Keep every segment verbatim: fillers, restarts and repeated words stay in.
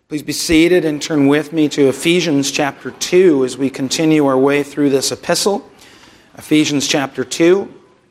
Please be seated and turn with me to Ephesians chapter two as we continue our way through this epistle. Ephesians chapter two.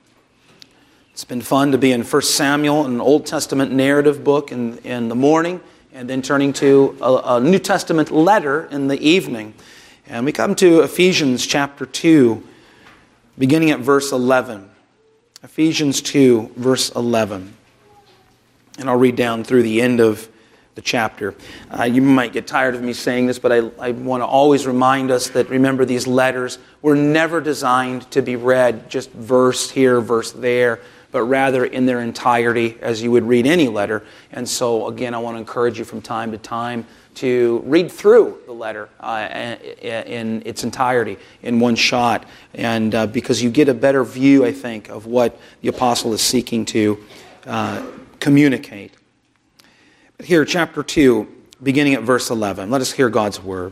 It's been fun to be in First Samuel, an Old Testament narrative book in, in the morning, and then turning to a, a New Testament letter in the evening. And we come to Ephesians chapter two, beginning at verse eleven. Ephesians two, verse eleven. And I'll read down through the end of the chapter. Uh, you might get tired of me saying this, but I, I want to always remind us that, remember, these letters were never designed to be read just verse here, verse there, but rather in their entirety as you would read any letter. And so, again, I want to encourage you from time to time to read through the letter uh, in its entirety, in one shot, and uh, because you get a better view, I think, of what the apostle is seeking to uh, communicate. But here, chapter two, beginning at verse eleven, let us hear God's word.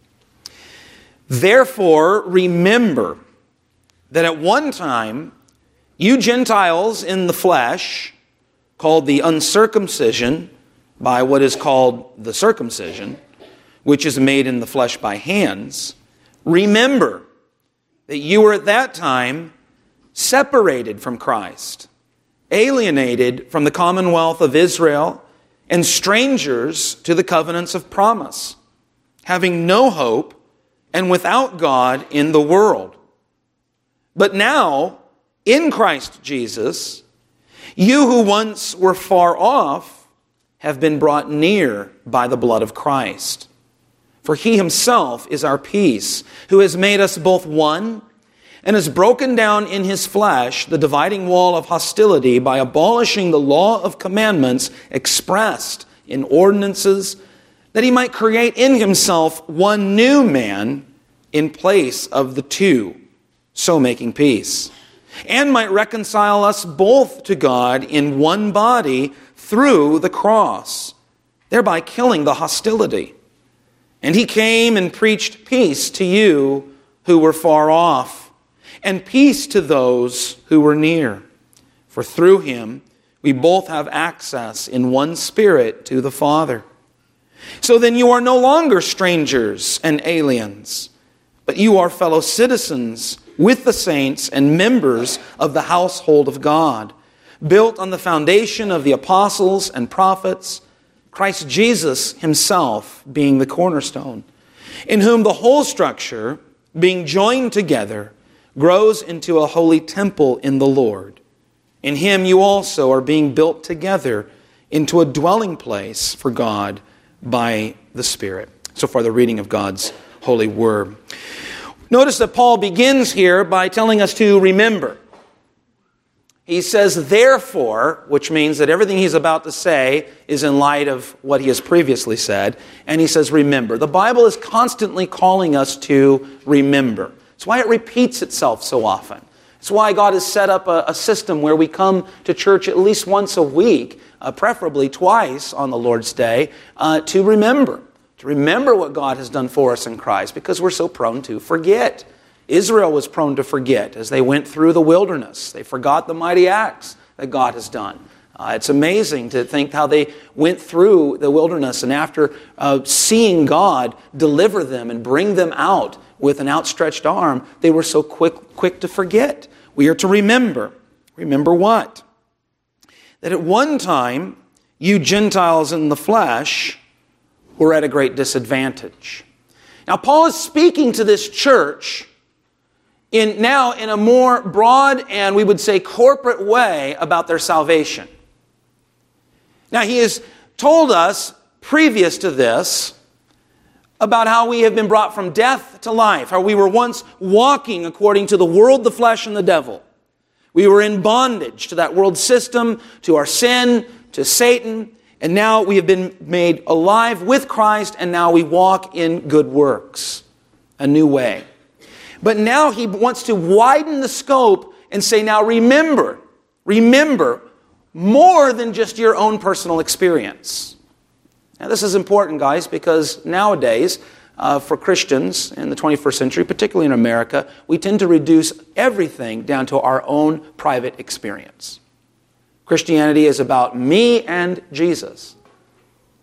Therefore, remember that at one time you Gentiles in the flesh, called the uncircumcision by what is called the circumcision, which is made in the flesh by hands, remember that you were at that time separated from Christ, alienated from the commonwealth of Israel, and strangers to the covenants of promise, having no hope and without God in the world. But now, in Christ Jesus, you who once were far off have been brought near by the blood of Christ. For he himself is our peace, who has made us both one, and has broken down in his flesh the dividing wall of hostility by abolishing the law of commandments expressed in ordinances, that he might create in himself one new man in place of the two, so making peace, and might reconcile us both to God in one body through the cross, thereby killing the hostility. And he came and preached peace to you who were far off, and peace to those who were near. For through him we both have access in one Spirit to the Father. So then you are no longer strangers and aliens, but you are fellow citizens with the saints and members of the household of God, built on the foundation of the apostles and prophets, Christ Jesus himself being the cornerstone, in whom the whole structure, being joined together, grows into a holy temple in the Lord. In him you also are being built together into a dwelling place for God by the Spirit. So far, the reading of God's holy word. Notice that Paul begins here by telling us to remember. He says, therefore, which means that everything he's about to say is in light of what he has previously said. And he says, remember. The Bible is constantly calling us to remember. It's why it repeats itself so often. It's why God has set up a, a system where we come to church at least once a week, uh, preferably twice on the Lord's Day, uh, to remember. To remember what God has done for us in Christ, because we're so prone to forget. Israel was prone to forget as they went through the wilderness. They forgot the mighty acts that God has done. Uh, it's amazing to think how they went through the wilderness, and after uh, seeing God deliver them and bring them out with an outstretched arm, they were so quick, quick to forget. We are to remember. Remember what? That at one time, you Gentiles in the flesh were at a great disadvantage. Now, Paul is speaking to this church in now in a more broad and we would say corporate way about their salvation. Now, he has told us previous to this about how we have been brought from death to life, how we were once walking according to the world, the flesh, and the devil. We were in bondage to that world system, to our sin, to Satan, and now we have been made alive with Christ, and now we walk in good works, a new way. But now he wants to widen the scope and say, now remember, remember more than just your own personal experience. Now, this is important, guys, because nowadays, uh, for Christians in the twenty-first century, particularly in America, we tend to reduce everything down to our own private experience. Christianity is about me and Jesus.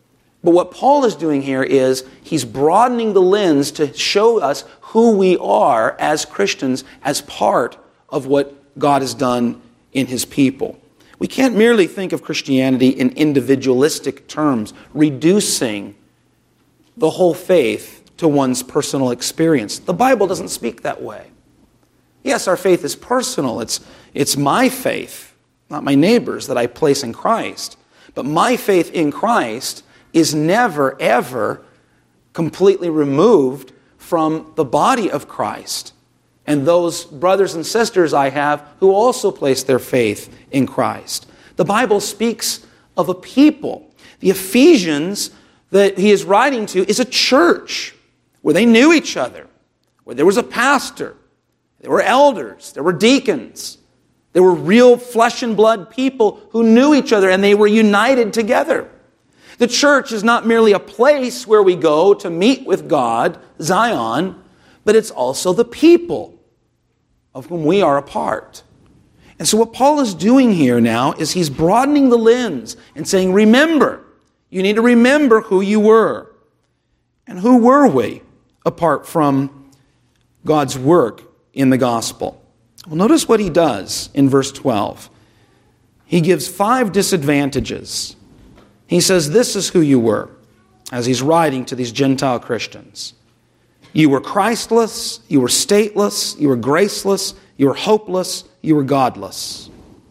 But what Paul is doing here is he's broadening the lens to show us who we are as Christians as part of what God has done in his people. We can't merely think of Christianity in individualistic terms, reducing the whole faith to one's personal experience. The Bible doesn't speak that way. Yes, our faith is personal. It's, it's my faith, not my neighbor's, that I place in Christ. But my faith in Christ is never, ever completely removed from the body of Christ and those brothers and sisters I have who also place their faith in Christ. The Bible speaks of a people. The Ephesians that he is writing to is a church where they knew each other, where there was a pastor, there were elders, there were deacons, there were real flesh and blood people who knew each other and they were united together. The church is not merely a place where we go to meet with God, Zion, but it's also the people of whom we are a part. And so what Paul is doing here now is he's broadening the lens and saying, remember, you need to remember who you were. And who were we apart from God's work in the gospel? Well, notice what he does in verse twelve. He gives five disadvantages. He says, this is who you were, as he's writing to these Gentile Christians. You were Christless, you were stateless, you were graceless, you were hopeless, you were godless.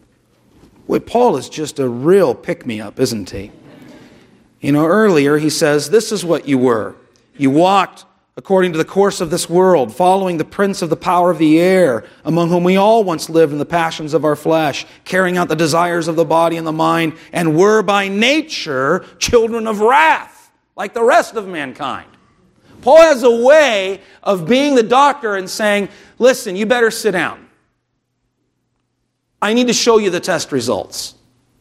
Boy, Paul is just a real pick-me-up, isn't he? You know, earlier he says, this is what you were. You walked according to the course of this world, following the prince of the power of the air, among whom we all once lived in the passions of our flesh, carrying out the desires of the body and the mind, and were by nature children of wrath, like the rest of mankind. Paul has a way of being the doctor and saying, listen, you better sit down. I need to show you the test results.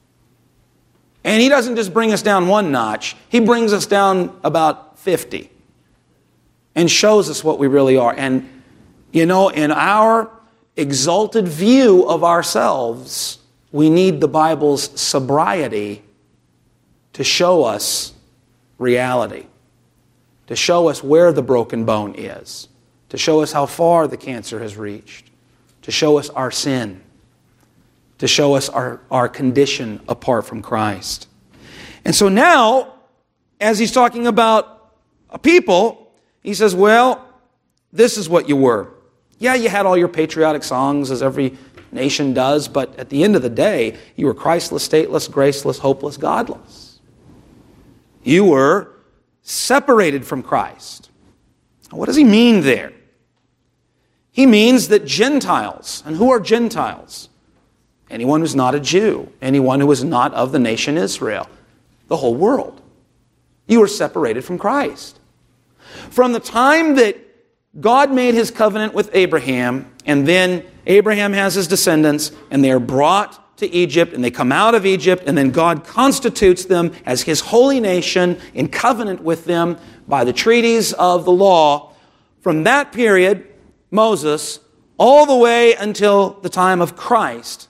And he doesn't just bring us down one notch, he brings us down about fifty. And shows us what we really are. And, you know, in our exalted view of ourselves, we need the Bible's sobriety to show us reality, to show us where the broken bone is, to show us how far the cancer has reached, to show us our sin, to show us our, our condition apart from Christ. And so now, as he's talking about a people, he says, well, this is what you were. Yeah, you had all your patriotic songs, as every nation does, but at the end of the day, you were Christless, stateless, graceless, hopeless, godless. You were separated from Christ. What does he mean there? He means that Gentiles, and who are Gentiles? Anyone who's not a Jew, anyone who is not of the nation Israel, the whole world. You were separated from Christ. From the time that God made his covenant with Abraham, and then Abraham has his descendants, and they are brought to Egypt, and they come out of Egypt, and then God constitutes them as his holy nation in covenant with them by the treaties of the law. From that period, Moses, all the way until the time of Christ,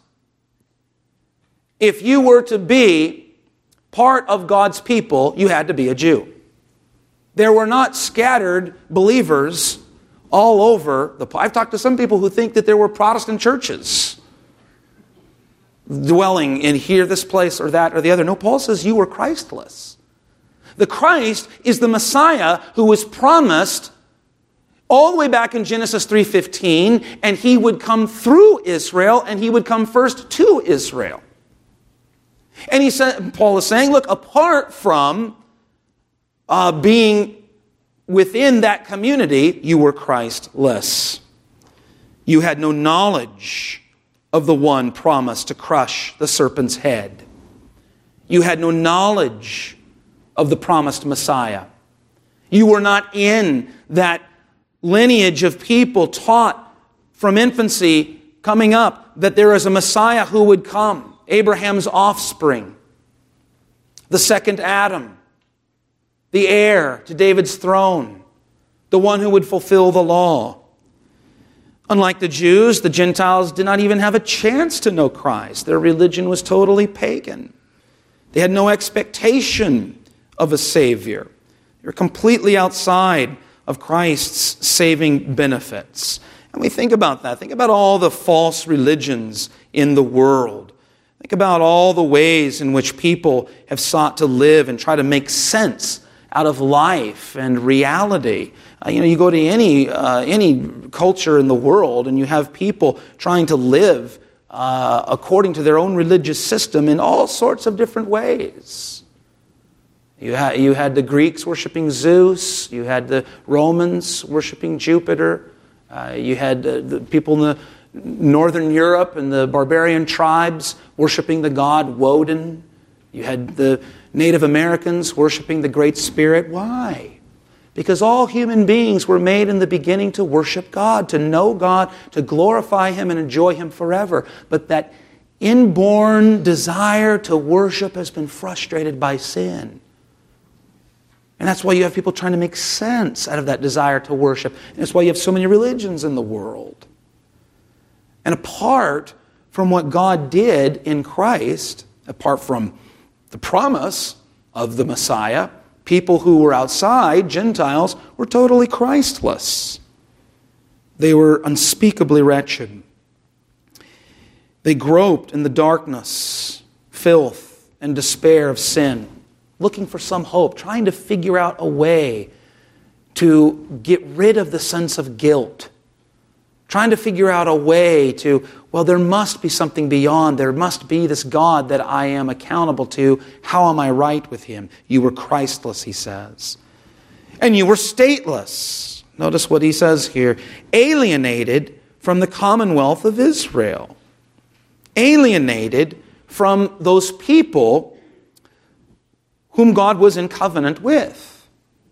if you were to be part of God's people, you had to be a Jew. There were not scattered believers all over the... I've talked to some people who think that there were Protestant churches dwelling in here, this place, or that, or the other. No, Paul says you were Christless. The Christ is the Messiah who was promised all the way back in Genesis three fifteen, and he would come through Israel, and he would come first to Israel. And he said, Paul is saying, look, apart from Uh, being within that community, you were Christless. You had no knowledge of the one promised to crush the serpent's head. You had no knowledge of the promised Messiah. You were not in that lineage of people taught from infancy coming up that there is a Messiah who would come, Abraham's offspring, the second Adam, the heir to David's throne, the one who would fulfill the law. Unlike the Jews, the Gentiles did not even have a chance to know Christ. Their religion was totally pagan. They had no expectation of a Savior. They were completely outside of Christ's saving benefits. And we think about that. Think about all the false religions in the world. Think about all the ways in which people have sought to live and try to make sense out of life and reality. Uh, you know, you go to any uh, any culture in the world and you have people trying to live uh, according to their own religious system in all sorts of different ways. You had, you had the Greeks worshiping Zeus. You had the Romans worshiping Jupiter. Uh, you had uh, the people in the Northern Europe and the barbarian tribes worshiping the god Woden. You had the Native Americans worshiping the Great Spirit. Why? Because all human beings were made in the beginning to worship God, to know God, to glorify Him and enjoy Him forever. But that inborn desire to worship has been frustrated by sin. And that's why you have people trying to make sense out of that desire to worship. And that's why you have so many religions in the world. And apart from what God did in Christ, apart from the promise of the Messiah, people who were outside, Gentiles, were totally Christless. They were unspeakably wretched. They groped in the darkness, filth, and despair of sin, looking for some hope, trying to figure out a way to get rid of the sense of guilt, trying to figure out a way to, well, there must be something beyond. There must be this God that I am accountable to. How am I right with Him? You were Christless, he says. And you were stateless. Notice what he says here. Alienated from the commonwealth of Israel. Alienated from those people whom God was in covenant with.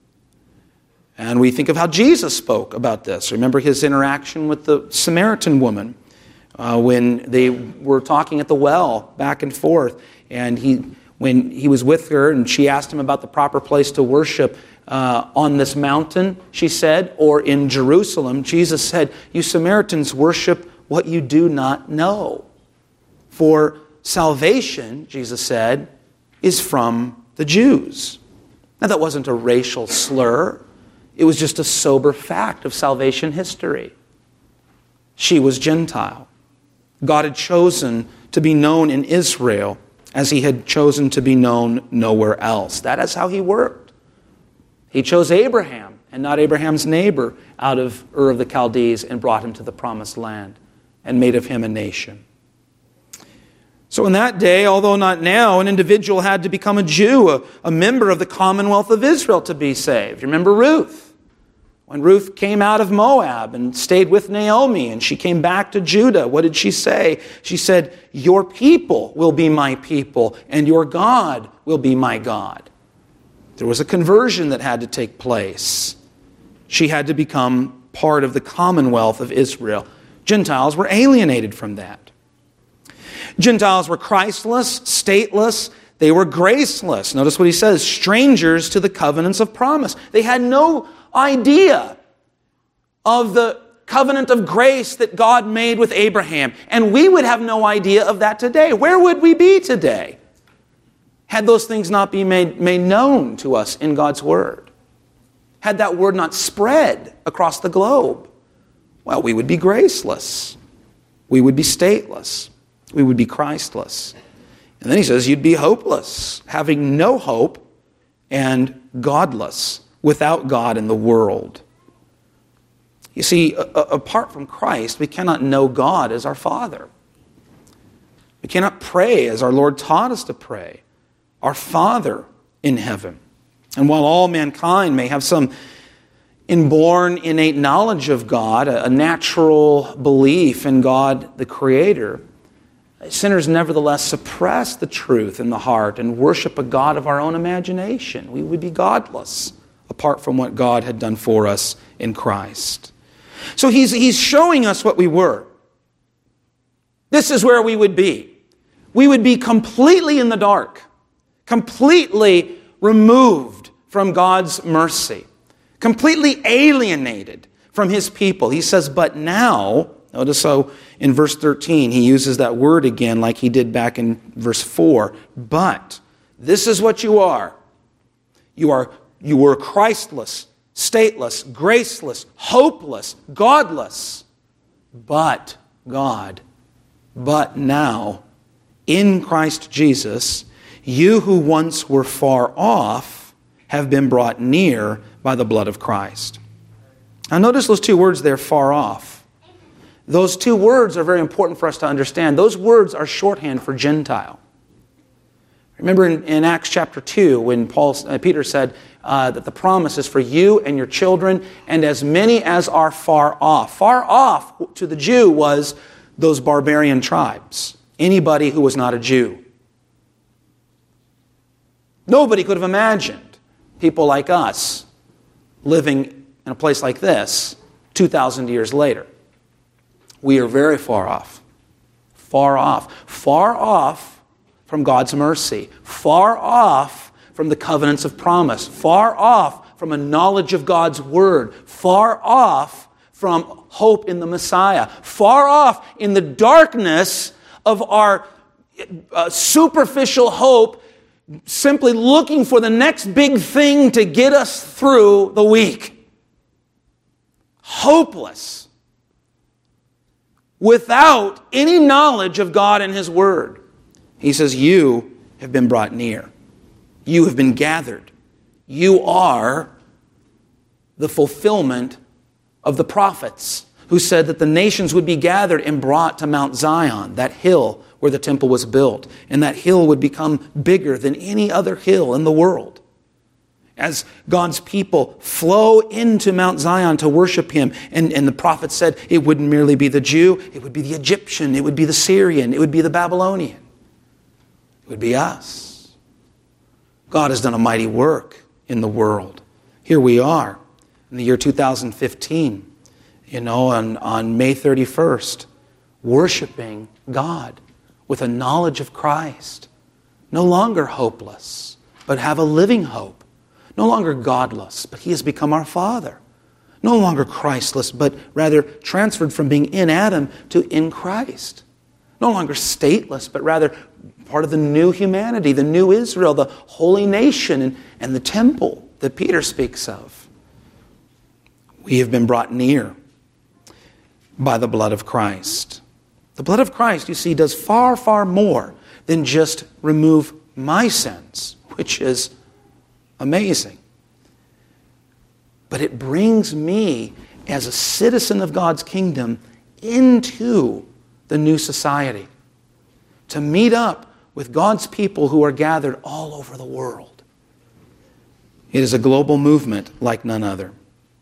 And we think of how Jesus spoke about this. Remember His interaction with the Samaritan woman uh, when they were talking at the well back and forth. And he, when he was with her and she asked him about the proper place to worship uh, on this mountain, she said, or in Jerusalem, Jesus said, you Samaritans worship what you do not know. For salvation, Jesus said, is from the Jews. Now that wasn't a racial slur. It was just a sober fact of salvation history. She was Gentile. God had chosen to be known in Israel as He had chosen to be known nowhere else. That is how He worked. He chose Abraham and not Abraham's neighbor out of Ur of the Chaldees and brought him to the promised land and made of him a nation. So in that day, although not now, an individual had to become a Jew, a, a member of the commonwealth of Israel to be saved. Remember Ruth? When Ruth came out of Moab and stayed with Naomi and she came back to Judah, what did she say? She said, your people will be my people and your God will be my God. There was a conversion that had to take place. She had to become part of the commonwealth of Israel. Gentiles were alienated from that. Gentiles were Christless, stateless, they were graceless. Notice what he says, strangers to the covenants of promise. They had no idea of the covenant of grace that God made with Abraham. And we would have no idea of that today. Where would we be today had those things not been made, made known to us in God's Word? Had that Word not spread across the globe? Well, we would be graceless. We would be stateless. We would be Christless. And then he says you'd be hopeless, having no hope and godless, without God in the world. You see, a- a- apart from Christ, we cannot know God as our Father. We cannot pray as our Lord taught us to pray, our Father in heaven. And while all mankind may have some inborn, innate knowledge of God, a, a natural belief in God the Creator, sinners nevertheless suppress the truth in the heart and worship a God of our own imagination. We would be godless apart from what God had done for us in Christ. So he's, he's showing us what we were. This is where we would be. We would be completely in the dark, completely removed from God's mercy, completely alienated from His people. He says, but now, notice how in verse thirteen he uses that word again like he did back in verse four. But this is what you are. You are you were Christless, stateless, graceless, hopeless, godless. But God, but now, in Christ Jesus, you who once were far off have been brought near by the blood of Christ. Now notice those two words there, far off. Those two words are very important for us to understand. Those words are shorthand for Gentile. Remember in, in Acts chapter two when Paul, uh, Peter said uh, that the promise is for you and your children and as many as are far off. Far off to the Jew was those barbarian tribes. Anybody who was not a Jew. Nobody could have imagined people like us living in a place like this two thousand years later. We are very far off. Far off. Far off from God's mercy. Far off from the covenants of promise. Far off from a knowledge of God's word. Far off from hope in the Messiah. Far off in the darkness of our uh, superficial hope, simply looking for the next big thing to get us through the week. Hopeless. Without any knowledge of God and His Word. He says, you have been brought near. You have been gathered. You are the fulfillment of the prophets who said that the nations would be gathered and brought to Mount Zion, that hill where the temple was built. And that hill would become bigger than any other hill in the world. As God's people flow into Mount Zion to worship Him. And, and the prophet said it wouldn't merely be the Jew, it would be the Egyptian, it would be the Syrian, it would be the Babylonian. It would be us. God has done a mighty work in the world. Here we are in the year two thousand fifteen, you know, on, on May thirty-first, worshiping God with a knowledge of Christ. No longer hopeless, but have a living hope. No longer godless, but He has become our Father. No longer Christless, but rather transferred from being in Adam to in Christ. No longer stateless, but rather part of the new humanity, the new Israel, the holy nation, and, and the temple that Peter speaks of. We have been brought near by the blood of Christ. The blood of Christ, you see, does far, far more than just remove my sins, which is amazing. But it brings me as a citizen of God's kingdom into the new society. To meet up with God's people who are gathered all over the world. It is a global movement like none other.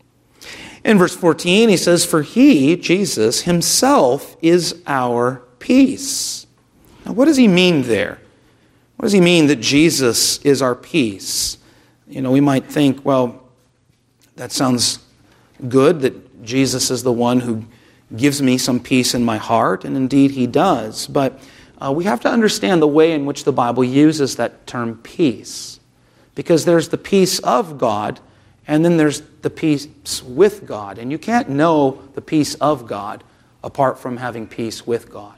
In verse fourteen, he says, for He, Jesus, Himself is our peace. Now what does he mean there? What does he mean that Jesus is our peace? You know, we might think, well, that sounds good, that Jesus is the one who gives me some peace in my heart, and indeed He does. But uh, we have to understand the way in which the Bible uses that term peace. Because there's the peace of God, and then there's the peace with God. And you can't know the peace of God apart from having peace with God.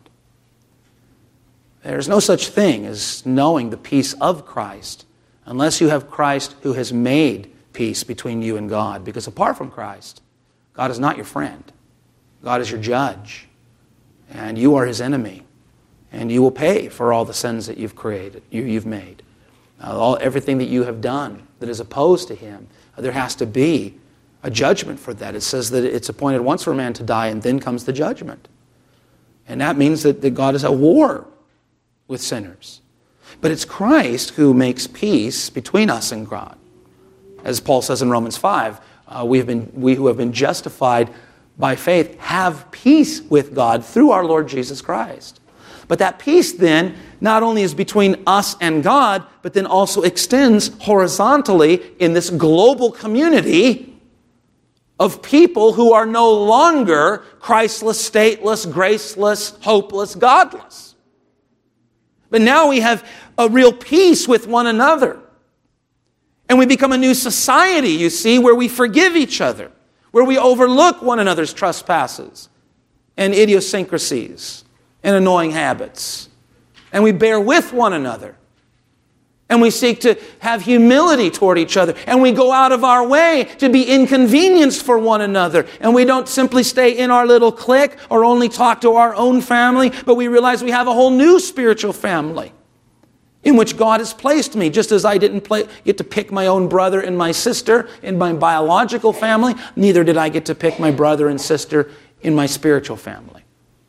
There's no such thing as knowing the peace of Christ unless you have Christ who has made peace between you and God. Because apart from Christ, God is not your friend. God is your judge. And you are His enemy. And you will pay for all the sins that you've created, you, you've made. Uh, all, everything that you have done that is opposed to Him, uh, there has to be a judgment for that. It says that it's appointed once for a man to die, and then comes the judgment. And that means that, that God is at war with sinners. But it's Christ who makes peace between us and God. As Paul says in Romans five, uh, we, have been, we who have been justified by faith have peace with God through our Lord Jesus Christ. But that peace then not only is between us and God, but then also extends horizontally in this global community of people who are no longer Christless, stateless, graceless, hopeless, godless. But now we have a real peace with one another. And we become a new society, you see, where we forgive each other, where we overlook one another's trespasses and idiosyncrasies and annoying habits. And we bear with one another. And we seek to have humility toward each other. And we go out of our way to be inconvenienced for one another. And we don't simply stay in our little clique or only talk to our own family, but we realize we have a whole new spiritual family in which God has placed me. Just as I didn't play, get to pick my own brother and my sister in my biological family, neither did I get to pick my brother and sister in my spiritual family.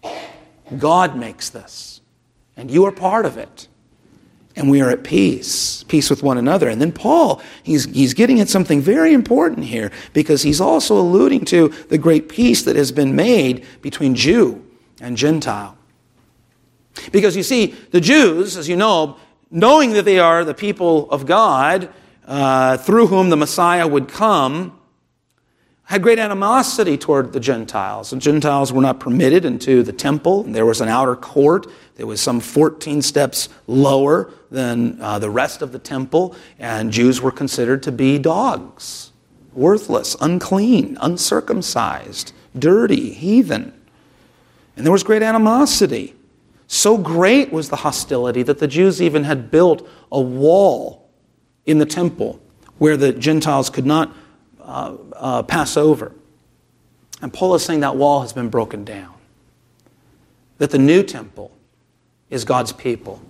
God makes this. And you are part of it. And we are at peace, peace with one another. And then Paul, he's, he's getting at something very important here, because he's also alluding to the great peace that has been made between Jew and Gentile. Because you see, the Jews, as you know, knowing that they are the people of God, uh, through whom the Messiah would come, had great animosity toward the Gentiles. And Gentiles were not permitted into the temple. And there was an outer court that was some fourteen steps lower than uh, the rest of the temple. And Jews were considered to be dogs, worthless, unclean, uncircumcised, dirty, heathen. And there was great animosity. So great was the hostility that the Jews even had built a wall in the temple where the Gentiles could not uh, uh, pass over. And Paul is saying that wall has been broken down. That the new temple is God's people.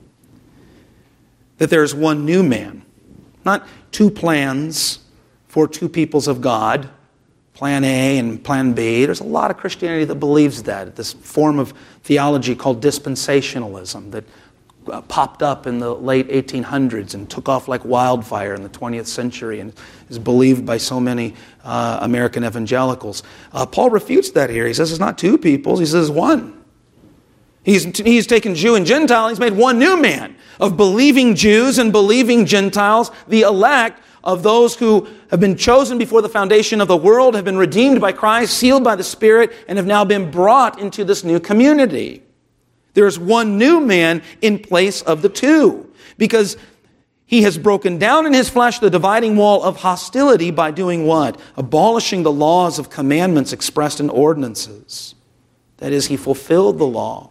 That there is one new man. Not two plans for two peoples of God. Plan A and Plan B. There's a lot of Christianity that believes that. This form of theology called dispensationalism that uh, popped up in the late eighteen hundreds and took off like wildfire in the twentieth century and is believed by so many uh, American evangelicals. Uh, Paul refutes that here. He says it's not two peoples. He says one. He's, he's taken Jew and Gentile. He's made one new man of believing Jews and believing Gentiles, the elect of those who have been chosen before the foundation of the world, have been redeemed by Christ, sealed by the Spirit, and have now been brought into this new community. There's one new man in place of the two, because he has broken down in his flesh the dividing wall of hostility by doing what? Abolishing the laws of commandments expressed in ordinances. That is, he fulfilled the law.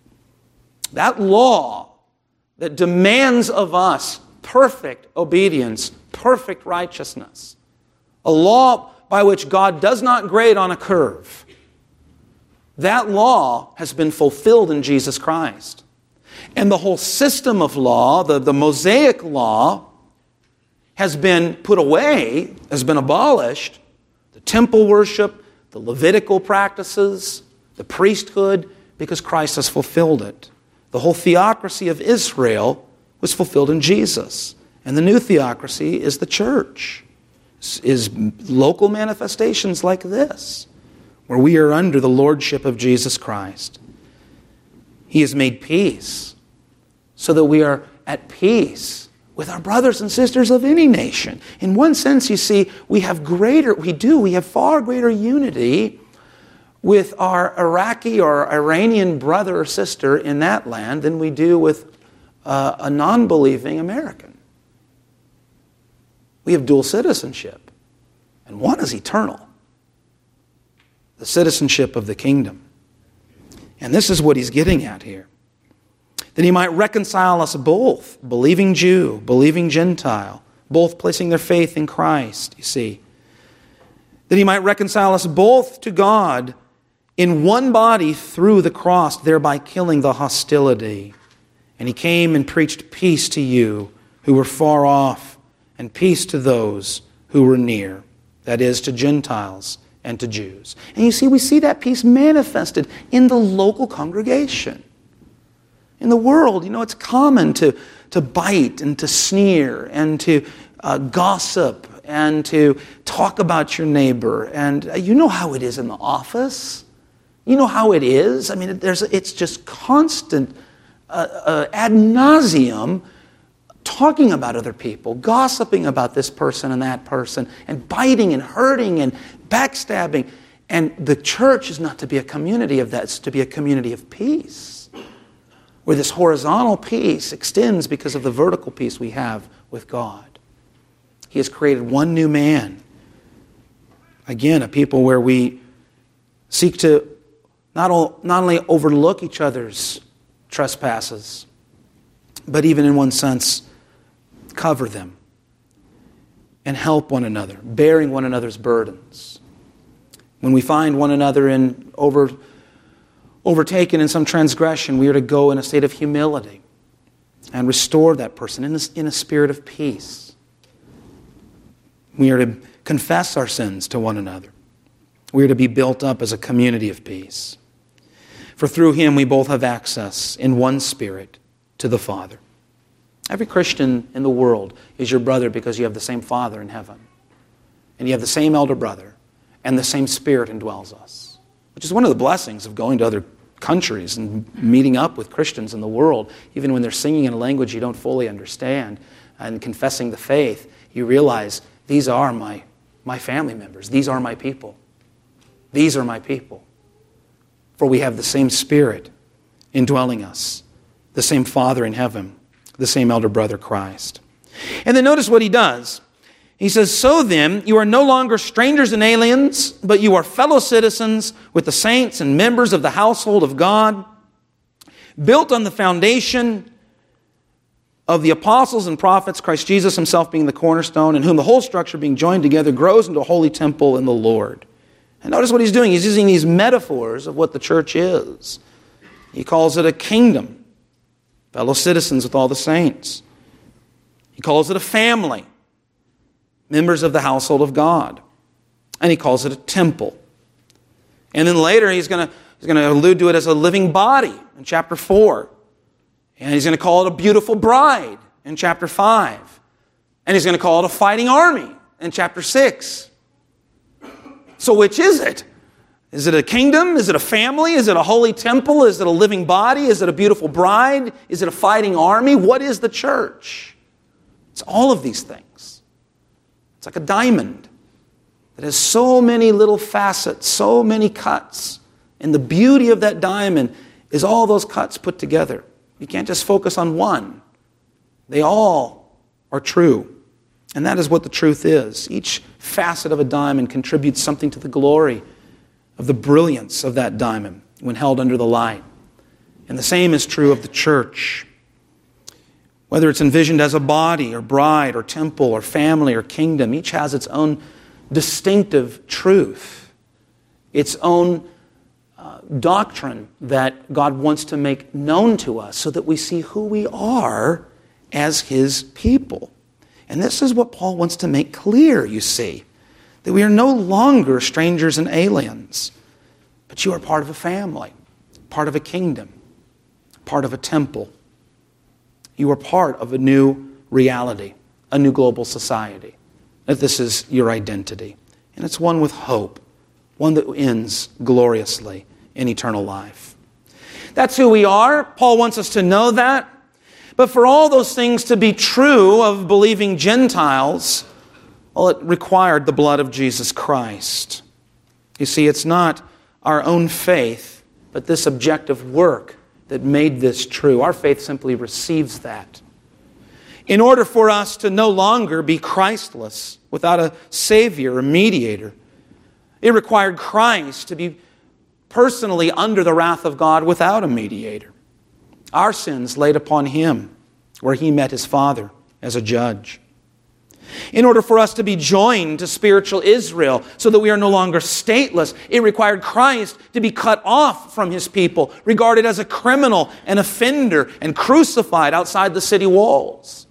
That law that demands of us perfect obedience, perfect righteousness. A law by which God does not grade on a curve. That law has been fulfilled in Jesus Christ. And the whole system of law, the, the Mosaic law, has been put away, has been abolished. The temple worship, the Levitical practices, the priesthood, because Christ has fulfilled it. The whole theocracy of Israel was fulfilled in Jesus. And the new theocracy is the church, is local manifestations like this, where we are under the lordship of Jesus Christ. He has made peace so that we are at peace with our brothers and sisters of any nation. In one sense, you see, we have greater, we do, we have far greater unity with our Iraqi or Iranian brother or sister in that land than we do with uh, a non-believing American. We have dual citizenship, and one is eternal, the citizenship of the kingdom. And this is what he's getting at here. That he might reconcile us both, believing Jew, believing Gentile, both placing their faith in Christ, you see. That he might reconcile us both to God in one body through the cross, thereby killing the hostility. And he came and preached peace to you who were far off, and peace to those who were near, that is, to Gentiles and to Jews. And you see, we see that peace manifested in the local congregation. In the world, you know, it's common to, to bite and to sneer and to uh, gossip and to talk about your neighbor. And uh, you know how it is in the office. You know how it is. I mean, there's it's just constant uh, uh, ad nauseum talking about other people, gossiping about this person and that person, and biting and hurting and backstabbing. And the church is not to be a community of that. It's to be a community of peace, where this horizontal peace extends because of the vertical peace we have with God. He has created one new man. Again, a people where we seek to not, all, not only overlook each other's trespasses, but even in one sense, cover them, and help one another, bearing one another's burdens. When we find one another in over, overtaken in some transgression, we are to go in a state of humility and restore that person in a, in a spirit of peace. We are to confess our sins to one another. We are to be built up as a community of peace. For through Him we both have access in one Spirit to the Father. Every Christian in the world is your brother because you have the same Father in heaven. And you have the same elder brother, and the same Spirit indwells us. Which is one of the blessings of going to other countries and meeting up with Christians in the world. Even when they're singing in a language you don't fully understand and confessing the faith, you realize these are my, my family members. These are my people. These are my people. For we have the same Spirit indwelling us, the same Father in heaven, the same elder brother Christ. And then notice what he does. He says, so then, you are no longer strangers and aliens, but you are fellow citizens with the saints and members of the household of God, built on the foundation of the apostles and prophets, Christ Jesus Himself being the cornerstone, in whom the whole structure being joined together grows into a holy temple in the Lord. And notice what he's doing. He's using these metaphors of what the church is. He calls it a kingdom, fellow citizens with all the saints. He calls it a family, members of the household of God. And he calls it a temple. And then later he's going to he's going to allude to it as a living body in chapter four. And he's going to call it a beautiful bride in chapter five. And he's going to call it a fighting army in chapter six. So which is it? Is it a kingdom? Is it a family? Is it a holy temple? Is it a living body? Is it a beautiful bride? Is it a fighting army? What is the church? It's all of these things. It's like a diamond that has so many little facets, so many cuts. And the beauty of that diamond is all those cuts put together. You can't just focus on one. They all are true. And that is what the truth is. Each facet of a diamond contributes something to the glory of the brilliance of that diamond when held under the light. And the same is true of the church. Whether it's envisioned as a body or bride or temple or family or kingdom, each has its own distinctive truth, its own uh, doctrine that God wants to make known to us so that we see who we are as His people. And this is what Paul wants to make clear, you see, that we are no longer strangers and aliens, but you are part of a family, part of a kingdom, part of a temple. You are part of a new reality, a new global society. That this is your identity. And it's one with hope, one that ends gloriously in eternal life. That's who we are. Paul wants us to know that. But for all those things to be true of believing Gentiles, well, it required the blood of Jesus Christ. You see, it's not our own faith, but this objective work that made this true. Our faith simply receives that. In order for us to no longer be Christless, without a Savior, a mediator, it required Christ to be personally under the wrath of God without a mediator. Our sins laid upon Him, where He met His Father as a judge. In order for us to be joined to spiritual Israel, so that we are no longer stateless, it required Christ to be cut off from His people, regarded as a criminal, an offender, and crucified outside the city walls.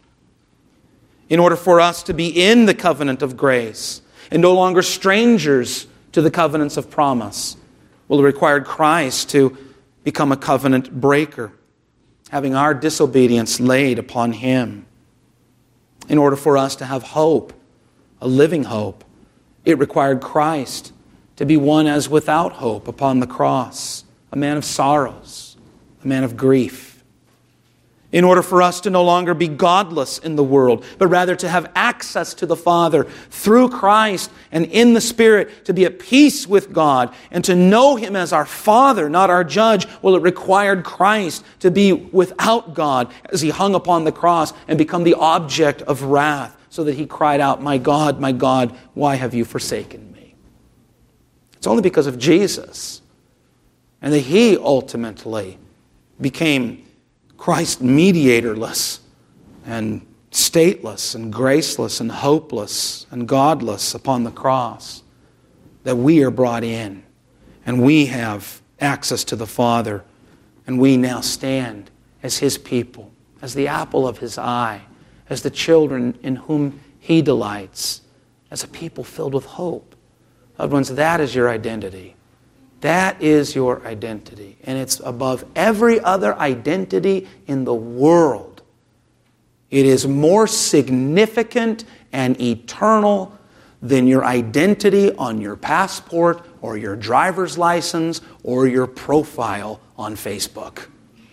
In order for us to be in the covenant of grace, and no longer strangers to the covenants of promise, well, it required Christ to become a covenant breaker, having our disobedience laid upon Him. In order for us to have hope, a living hope, it required Christ to be one as without hope upon the cross, a man of sorrows, a man of grief. In order for us to no longer be godless in the world, but rather to have access to the Father through Christ and in the Spirit, to be at peace with God and to know Him as our Father, not our judge, well, it required Christ to be without God as He hung upon the cross and become the object of wrath, so that He cried out, "My God, my God, why have you forsaken me?" It's only because of Jesus and that He ultimately became Christ mediatorless and stateless and graceless and hopeless and godless upon the cross, that we are brought in and we have access to the Father, and we now stand as His people, as the apple of His eye, as the children in whom He delights, as a people filled with hope. Loved ones, that is your identity. That is your identity. And it's above every other identity in the world. It is more significant and eternal than your identity on your passport or your driver's license or your profile on Facebook.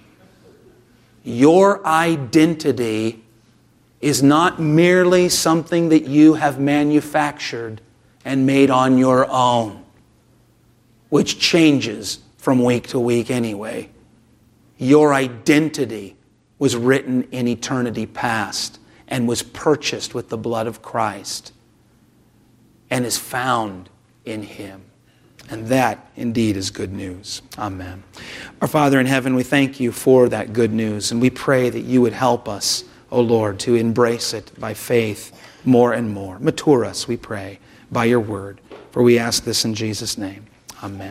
Your identity is not merely something that you have manufactured and made on your own, which changes from week to week anyway. Your identity was written in eternity past and was purchased with the blood of Christ and is found in Him. And that indeed is good news. Amen. Our Father in heaven, we thank You for that good news, and we pray that You would help us, O Lord, to embrace it by faith more and more. Mature us, we pray, by Your word. For we ask this in Jesus' name. Amen.